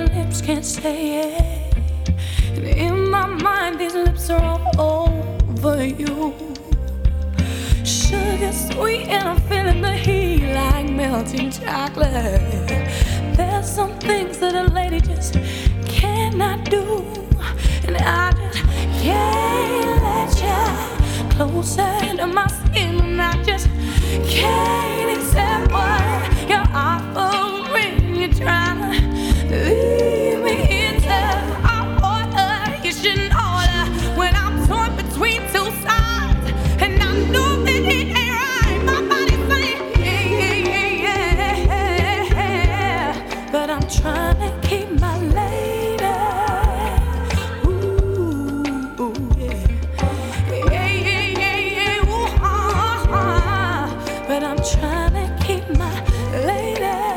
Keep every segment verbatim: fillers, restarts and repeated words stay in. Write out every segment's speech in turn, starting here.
lips can't say it. And in my mind, these lips are all over you. Sugar sweet, and I'm feeling the heat like melting chocolate. There's some things that a lady just cannot do, and I just can't let you closer to my skin, and I just can't accept what you're offering. You're trying to leave me into a order. You should know that when I'm torn between two sides, and I know that it ain't right. My body's saying yeah, yeah, yeah, yeah, but I'm trying to keep my lady. Ooh, ooh, yeah, yeah, yeah, yeah, yeah. Ooh, uh, uh, but I'm trying to keep my lady.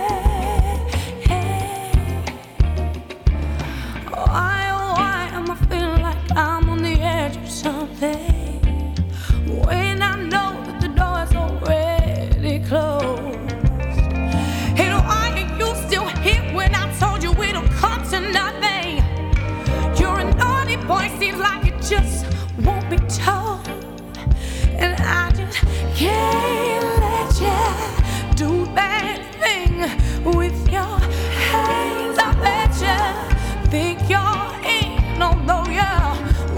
Why, oh, why am I feeling like I'm on the edge of something when I know that the door is already closed? And why are you still here when I told you it'll come to nothing? You're a naughty boy, seems like it just won't be told. And I just can't let you do that thing with your hands. I bet you think you're in, although you're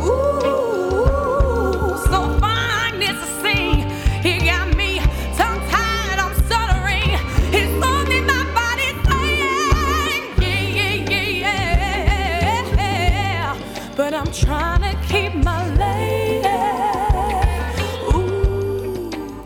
ooh, so fine. It's a scene. He got me tongue-tied, I'm stuttering. It's only my body saying yeah, yeah, yeah, yeah. But I'm trying to keep my lady. Ooh,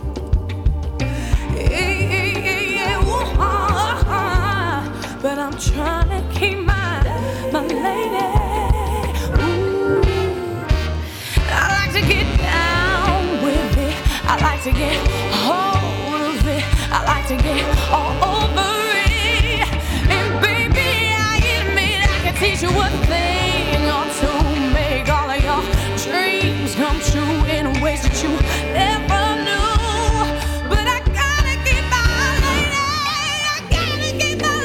yeah, yeah, yeah, yeah. Ooh, uh, uh, but I'm trying to keep my my lady. Ooh, I like to get down with it. I like to get hold of it. I like to get all over it. And baby, I admit I can teach you a thing or two, make all of your dreams come true in ways that you never knew. But I gotta keep my lady. I gotta keep my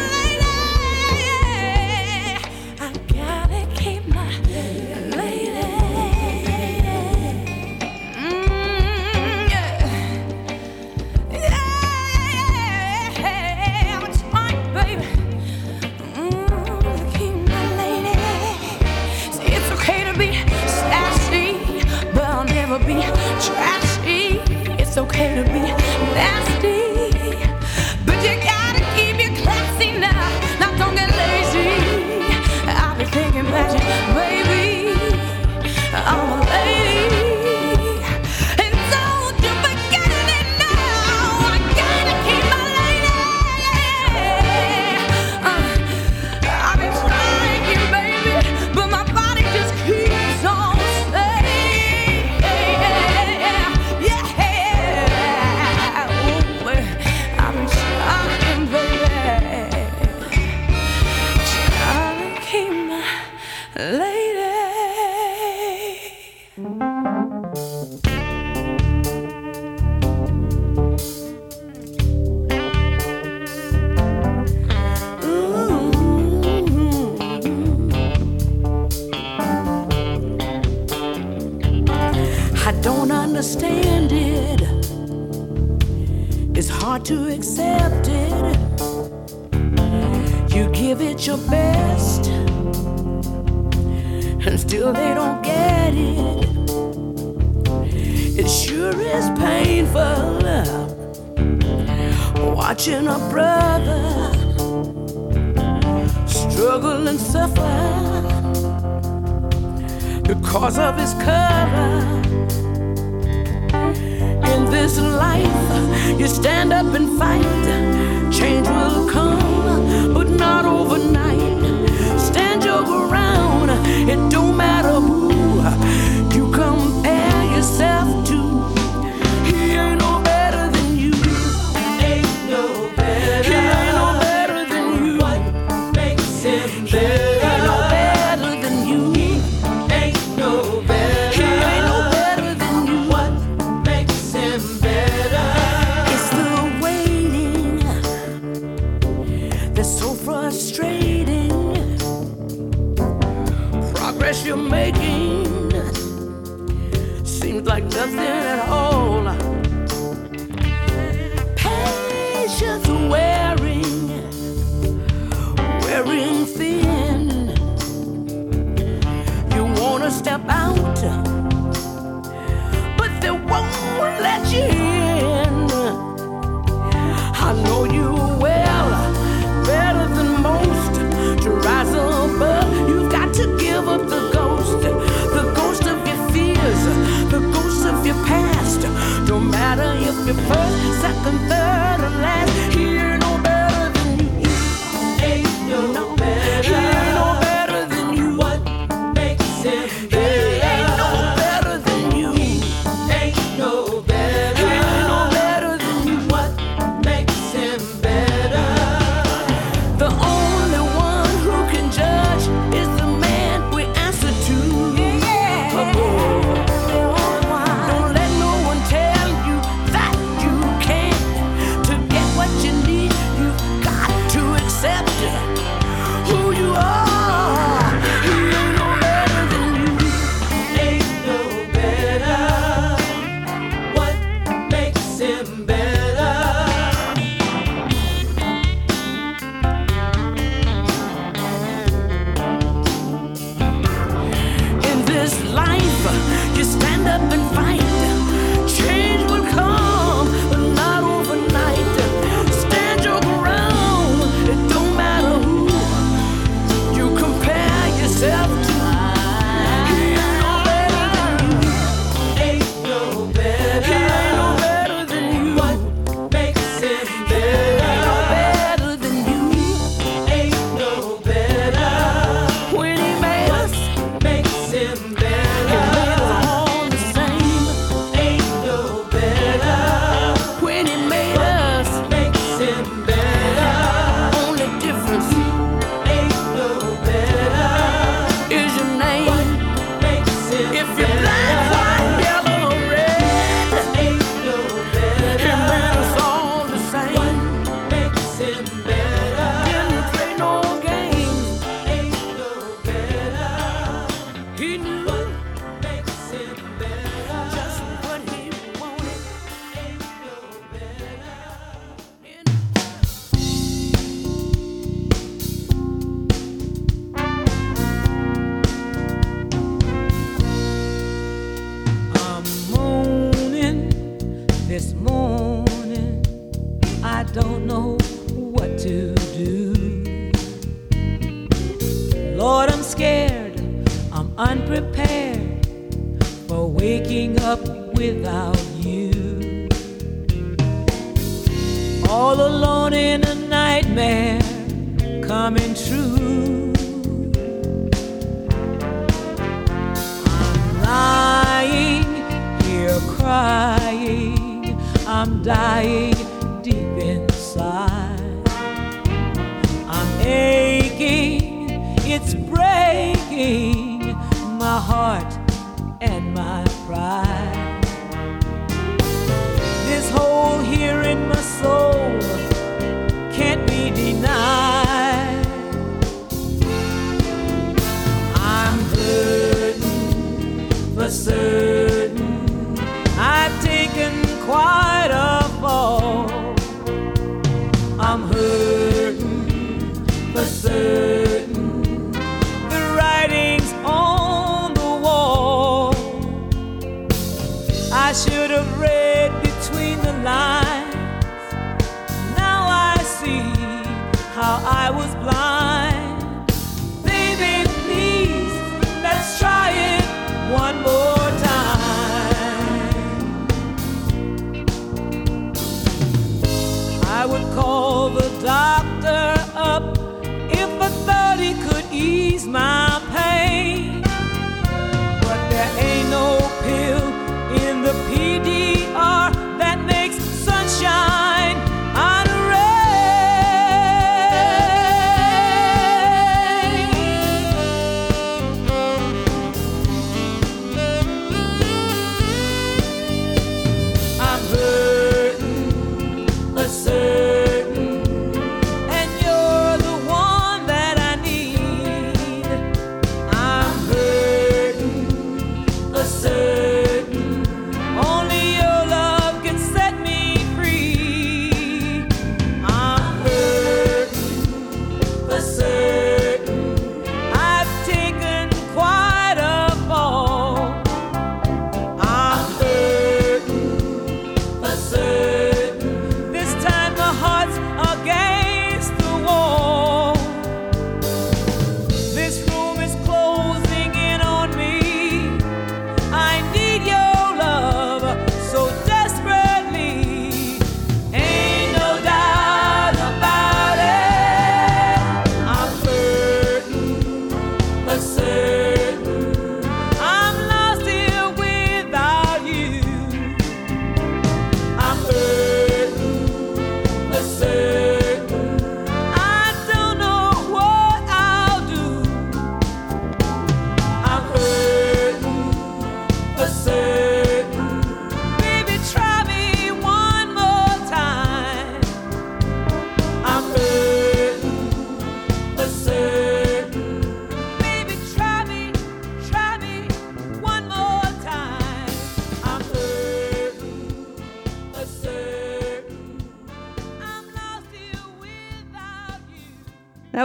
lady. I gotta keep my lady. Mm, yeah. Yeah, I'm trying, baby. Mm, to keep my lady. See, it's okay to be sassy, but I'll never be trashy. It's okay to be nasty, but you gotta keep your classy now. Now don't get lazy. I'll be thinking about you, baby. I'm a lady, and don't you forget it now. I gotta keep my lady. Uh, I've been trying you, baby, but my body just keeps on saying yeah, yeah, yeah. Ooh, I've been trying, baby, trying to keep my lady. I don't understand it. It's hard to accept it. You give it your best, and still they don't get it. It sure is painful watching a brother struggle and suffer because of his color. In this life, you stand up and fight. Change will come, but not overnight. Stand your ground, it don't matter who you compare yourself to. He ain't no better than you. Ain't no better. He ain't no better than you. What makes him better? He ain't no better than you. He ain't no better. He ain't no better than you. What makes him better? It's the waiting that's so frustrating. progress you're making seems like nothing at all. Patience wearing, wearing thin. You wanna step out, but they won't let you in. I know you well, better than most, to rise above. You've got to give up the ghost, the ghost of your fears, the ghost of your past. No matter if you're first, second, third, or last, he ain't no better than you. Ain't no, no better. He ain't no better than you. What makes him better? He ain't no better than you. He ain't no better. He ain't no better than you. What makes him better? The only one who can judge is the man we answer to. Yeah. Oh. Don't let no one tell you that you can't. To get what you need, you've got to accept who you are. He ain't no better than you. Ain't no better. What makes him better? In this life, you stand up and fight. Change will come, but not overnight. Stand your ground. It don't matter who you compare yourself to. He ain't no better than you. Ain't no better. He ain't no better than you. What makes him better? Ain't no better than you. Ain't no better. When he made us, makes him better. He made us all the same. Ain't no better. When he made us, makes him better. Only difference, ain't no better, is your name. What makes him if you're black, white, yellow, or red, ain't no better. He made us all the same. What makes him better? Didn't play no games. Ain't no better. He knew what makes him better. Just what he wanted. Ain't no better. I'm moaning this morning. I don't know what to do. Lord, I'm scared. I'm unprepared for waking up without you. All alone in a nightmare coming true. I'm lying here crying. I'm dying deep inside. I'm aching, it's breaking my heart and my pride. This hole here in my soul can't be denied. I'm hurting for certain. I've taken quite a fall. I'm hurting for certain. The writing's on the wall. I should have read between the lines. Now I see how I was blind. Baby, please, let's try it one more time. I would call the doctor up if I thought he could ease my pain. But there ain't no pill in the P D R that makes sunshine out of I'm hurting a certain, and you're the one that I need.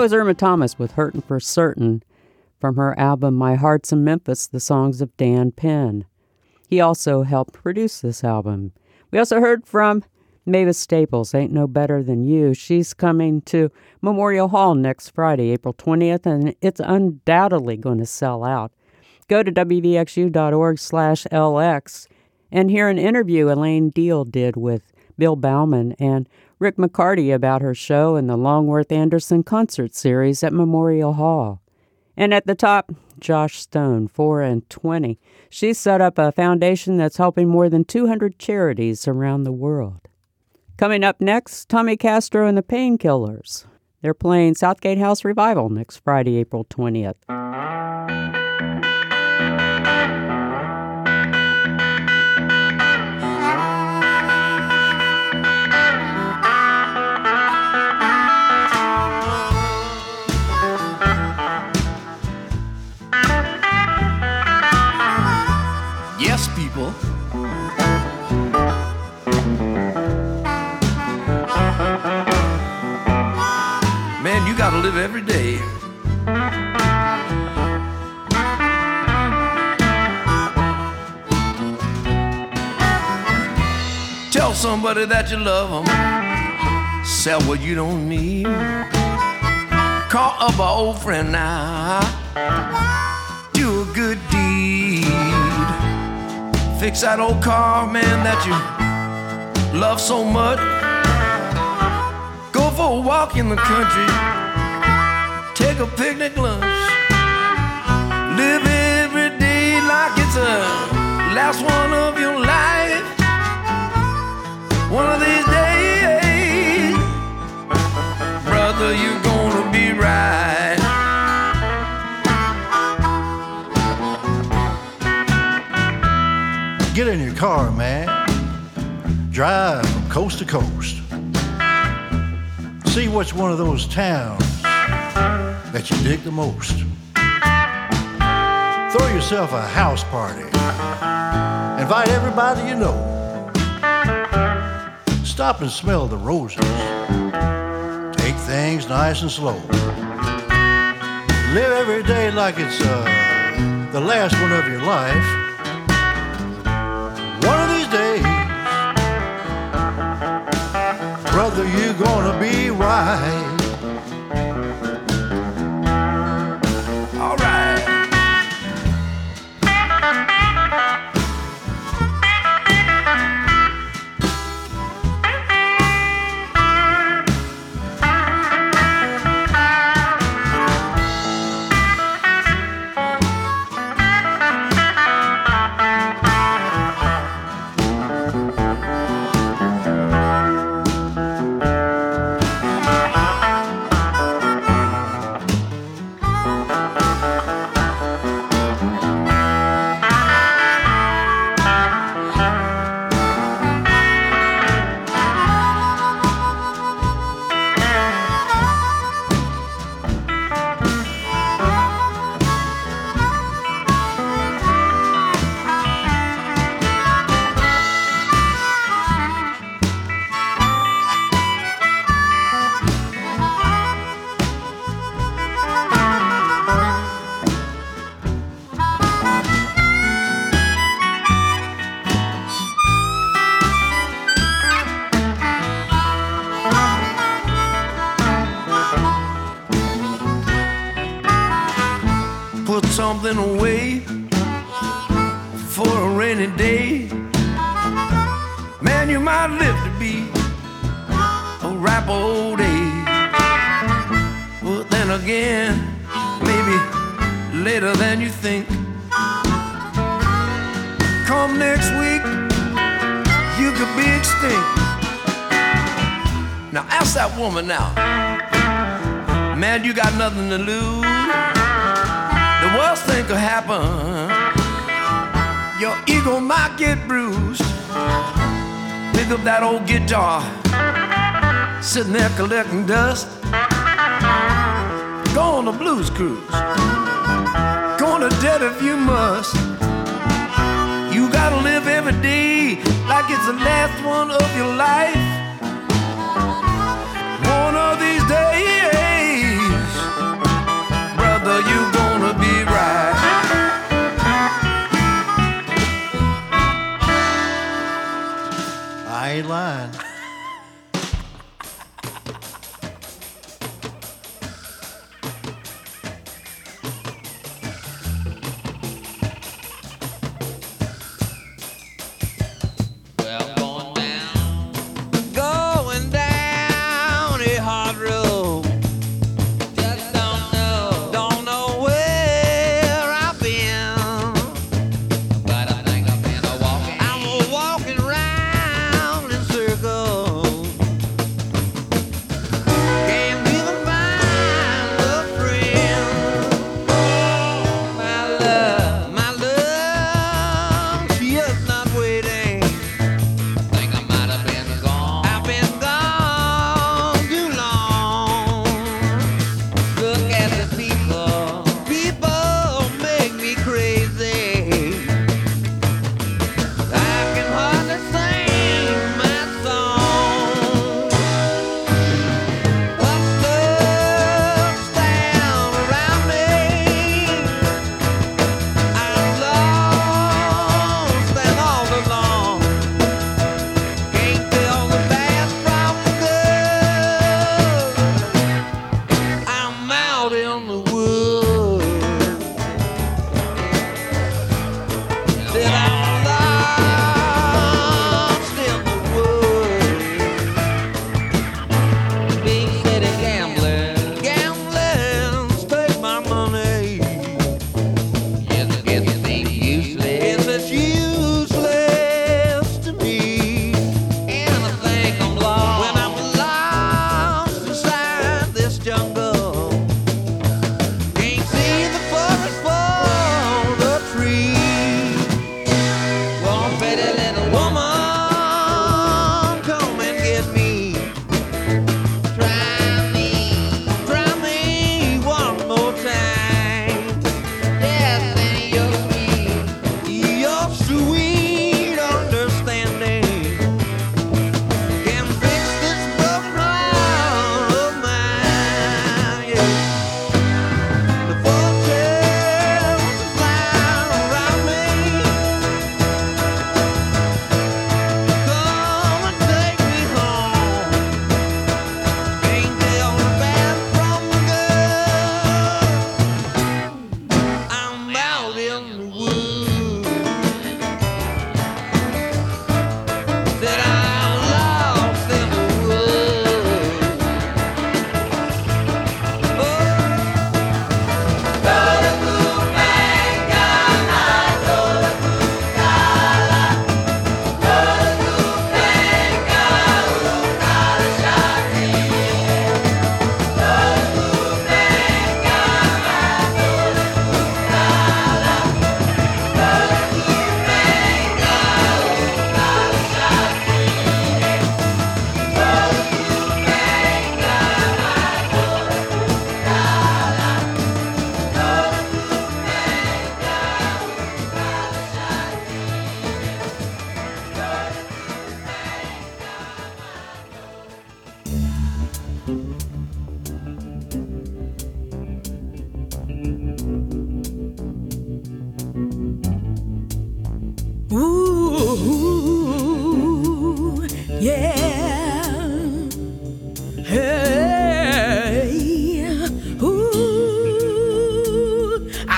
was Irma Thomas with Hurtin' for Certain from her album My Heart's in Memphis, the songs of Dan Penn. He also helped produce this album. We also heard from Mavis Staples, Ain't No Better Than You. She's coming to Memorial Hall next Friday, April twentieth, and it's undoubtedly going to sell out. Go to W V X U dot org slash L X and hear an interview Elaine Deal did with Bill Bauman and Rick McCarty about her show and the Longworth Anderson concert series at Memorial Hall. And at the top, Josh Stone, four and twenty. She set up a foundation that's helping more than two hundred charities around the world. Coming up next, Tommy Castro and the Painkillers. They're playing Southgate House Revival next Friday, April twentieth. Yes, people. Man, you gotta live every day. Tell somebody that you love them. Sell what you don't need. Call up an old friend now. Do a good deed. Fix that old car, man, that you love so much. Go for a walk in the country. Take a picnic lunch. Live every day like it's the last one of your life. One of these days, brother, you're gonna be right. Get in your car, man. Drive from coast to coast. See what's one of those towns that you dig the most. Throw yourself a house party. Invite everybody you know. Stop and smell the roses. Take things nice and slow. Live every day like it's uh, the last one of your life. One of these days, brother, you're gonna be right. All right. Something away for a rainy day. Man, you might live to be a ripe old age. But then again, maybe later than you think. Come next week, you could be extinct. Now ask that woman now. Man, you got nothing to lose. The worst thing could happen. Your ego might get bruised. Pick up that old guitar, sitting there collecting dust. Go on a blues cruise. Go on a debt if you must. You gotta live every day like it's the last one of your life. One of these days,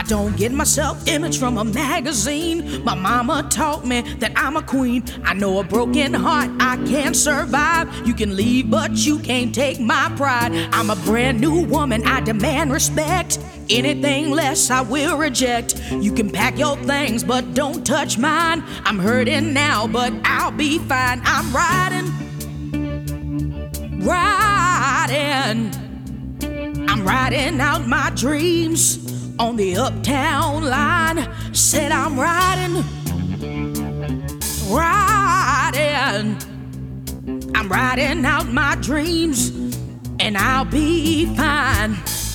don't get my self-image from a magazine. My mama taught me that I'm a queen. I know a broken heart I can't survive. You can leave, but you can't take my pride. I'm a brand new woman, I demand respect. Anything less I will reject. You can pack your things, but don't touch mine. I'm hurting now, but I'll be fine. I'm riding, riding. I'm riding out my dreams on the uptown line. Said I'm riding, riding. I'm riding out my dreams, and I'll be fine.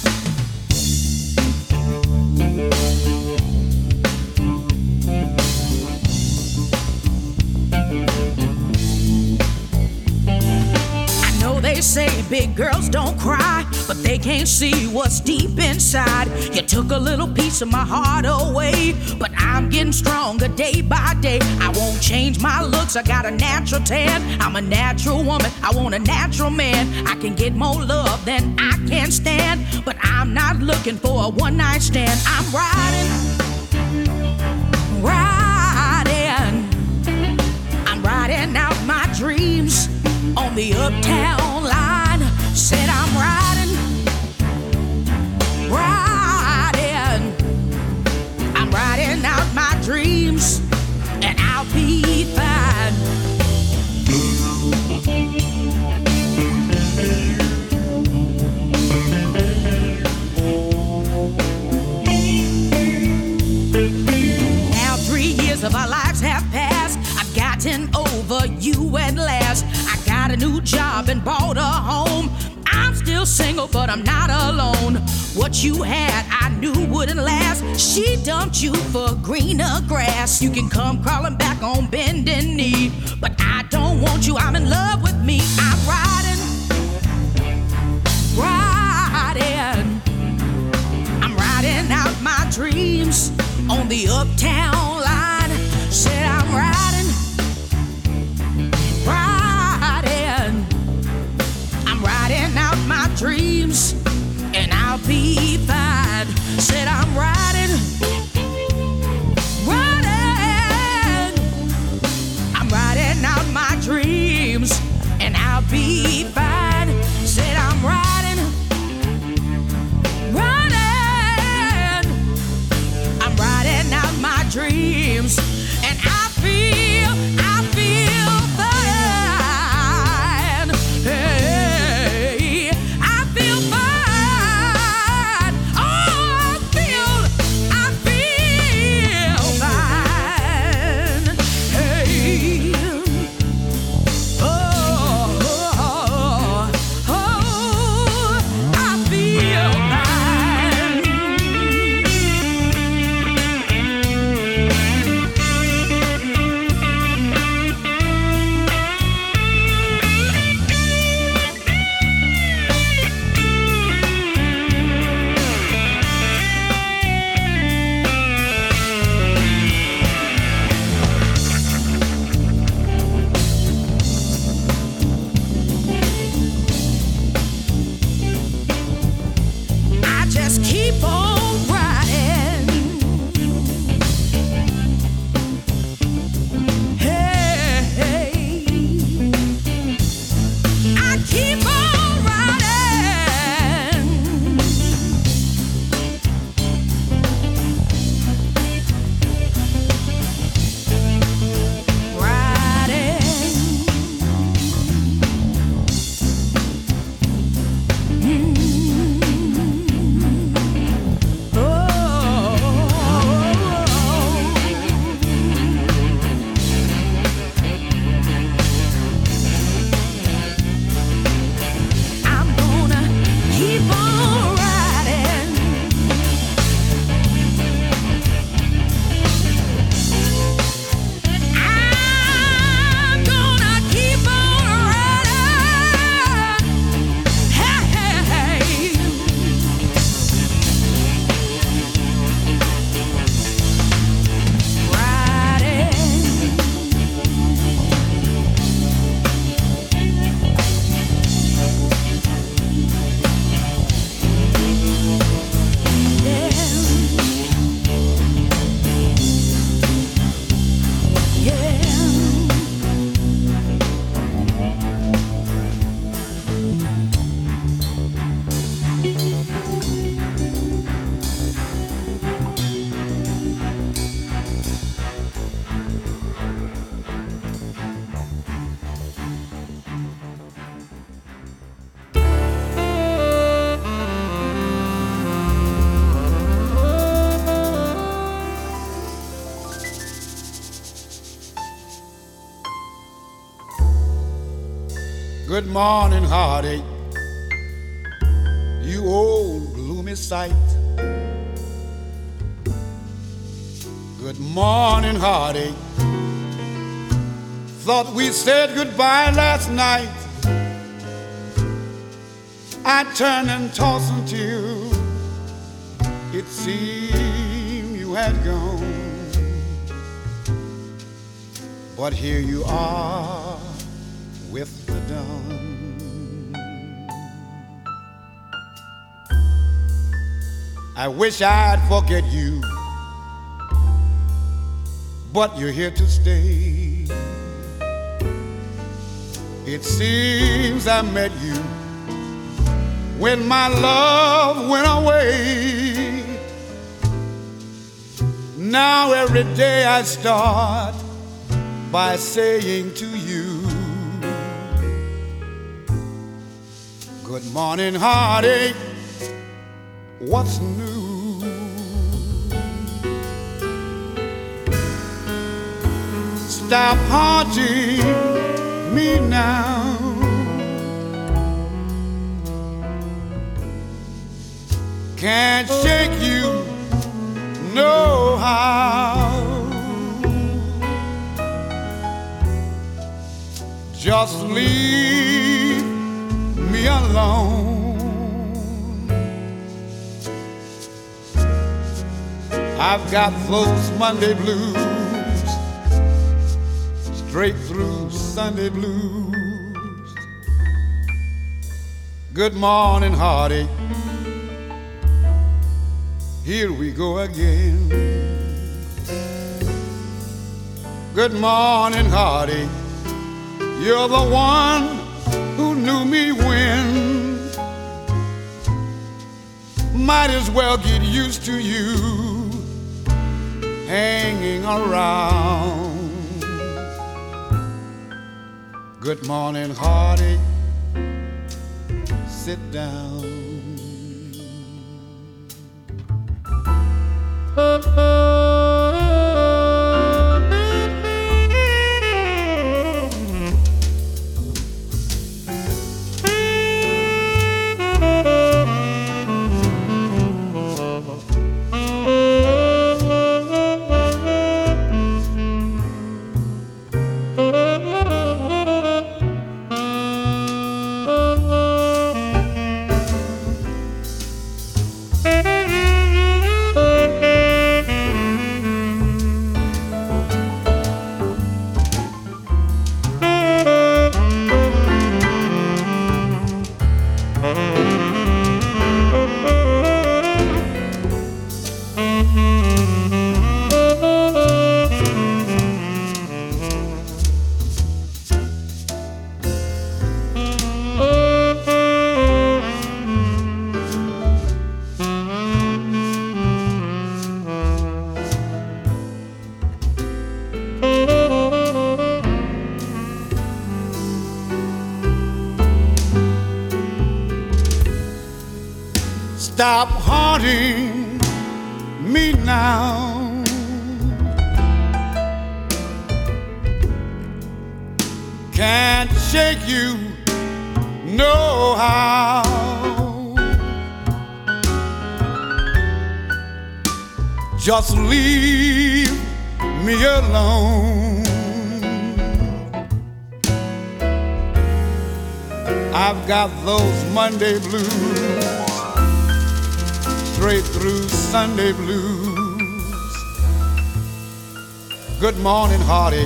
They say big girls don't cry, but they can't see what's deep inside. You took a little piece of my heart away, but I'm getting stronger day by day. I won't change my looks, I got a natural tan. I'm a natural woman, I want a natural man. I can get more love than I can stand, but I'm not looking for a one-night stand. I'm riding, riding. I'm riding out my dreams on the uptown line. Said I'm riding, riding. I'm riding out my dreams, and I'll be fine. Now three years of our lives have passed. I've gotten over you at last. I got a new job and bought a home. I'm still single, but I'm not alone. What you had, I knew wouldn't last. She dumped you for greener grass. You can come crawling back on bended knee, but I don't want you, I'm in love with me. I'm riding, riding. I'm riding out my dreams on the uptown line. Said I'm riding, riding. I'm riding out my dreams, and I'll be fine. Said I'm riding, riding. I'm riding out my dreams, and I'll be fine. Said I'm riding, riding. I'm riding out my dreams, and I feel, I feel fine. Hey, I feel fine. Oh, I feel Good morning, heartache, you old gloomy sight. Good morning, heartache, thought we said goodbye last night. I turned and tossed until it seemed you had gone. But here you are with the dawn. I wish I'd forget you, but you're here to stay. It seems I met you when my love went away. Now every day I start by saying to you, good morning, heartache, what's new? Stop haunting me now. Can't shake you no how. Just leave me alone. I've got those Monday blues, straight through Sunday blues. Good morning, heartache, here we go again. Good morning, heartache, you're the one who knew me when. Might as well get used to you hanging around. Good morning, heartache, sit down. Stop haunting me now. Can't shake you no how. Just leave me alone. I've got those Monday blues, straight through Sunday blues. Good morning, heartache,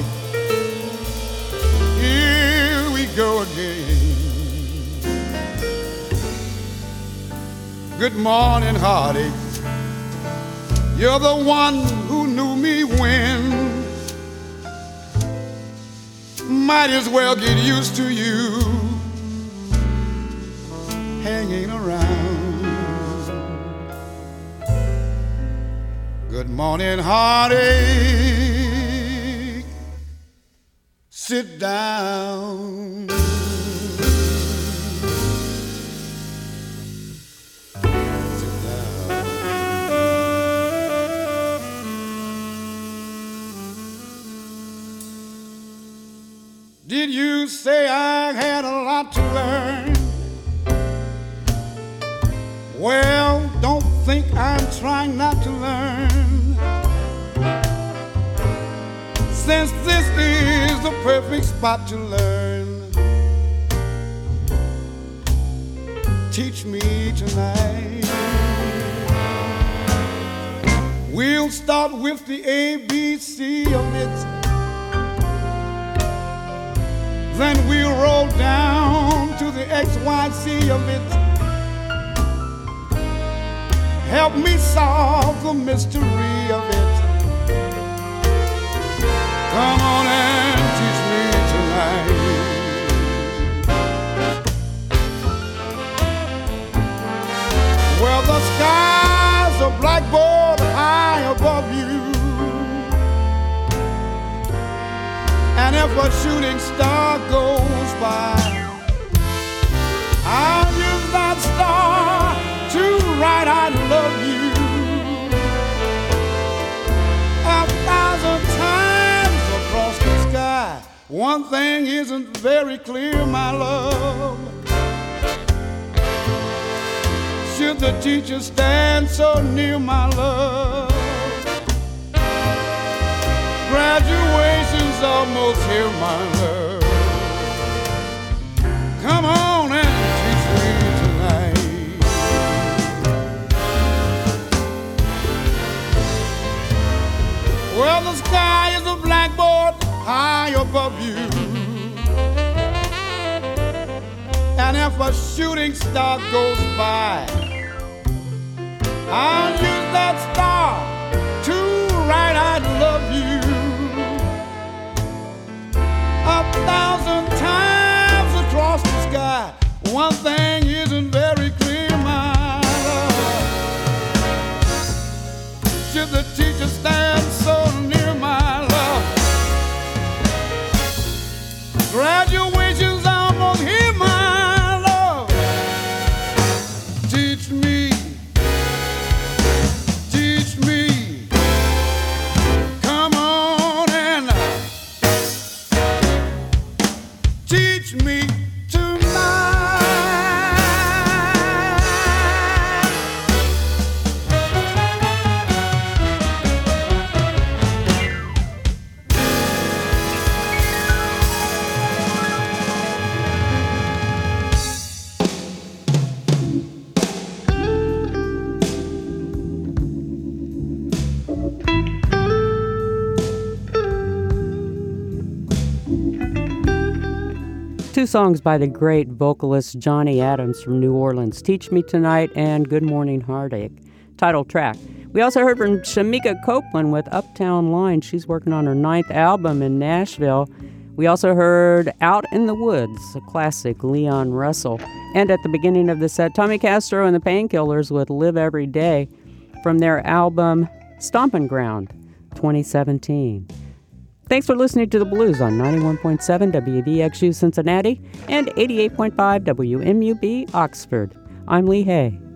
here we go again. Good morning, heartache, you're the one who knew me when. Might as well get used to you hanging around. Good morning, heartache, sit down. Sit down. Did you say I had a lot not to learn. Well, don't think I'm trying not to learn, since this is the perfect spot to learn. Teach me tonight. We'll start with the A B C of it, then we'll roll down to the X Y Z of it. Help me solve the mystery of it. Come on and teach me tonight. Well, the sky's a blackboard high above you, and if a shooting star goes by, I'll use that star to write I love you a thousand times across the sky. One thing isn't very clear, my love. Should the teacher stand so near, my love? Graduation's almost here, my love. Come on and teach me tonight. Well, the sky is a blackboard high above you, and if a shooting star goes by, I'll use that star to write I love you a thousand times across the sky. One thing isn't very clear, my love. Should the teacher stand so near, my love? Graduation's almost here, my love. Teach me. Two songs by the great vocalist Johnny Adams from New Orleans, Teach Me Tonight and Good Morning Heartache, title track. We also heard from Shamika Copeland with Uptown Line. She's working on her ninth album in Nashville. We also heard Out in the Woods, a classic, Leon Russell. And at the beginning of the set, Tommy Castro and the Painkillers with Live Every Day from their album Stompin' Ground, twenty seventeen. Thanks for listening to The Blues on ninety-one point seven W V X U Cincinnati and eighty-eight point five W M U B Oxford. I'm Lee Hay.